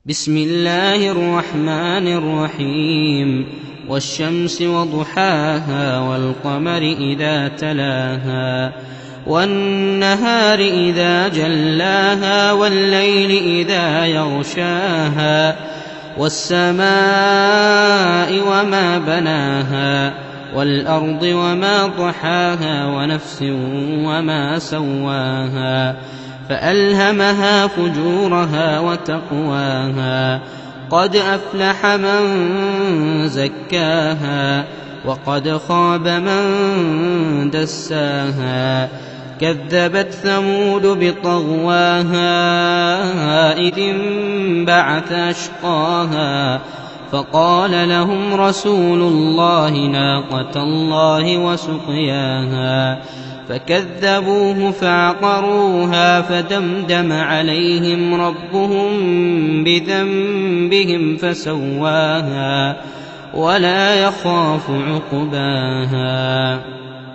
بسم الله الرحمن الرحيم والشمس وضحاها والقمر إذا تلاها والنهار إذا جلاها والليل إذا يغشاها والسماء وما بناها والأرض وما طحاها ونفس وما سواها فألهمها فجورها وتقواها قد أفلح من زكاها وقد خاب من دساها كذبت ثمود بطغواها إذ انبعث أشقاها فقال لهم رسول الله ناقة الله وسقياها فكذبوه فعقروها فدمدم عليهم ربهم بذنبهم فسواها ولا يخاف عقباها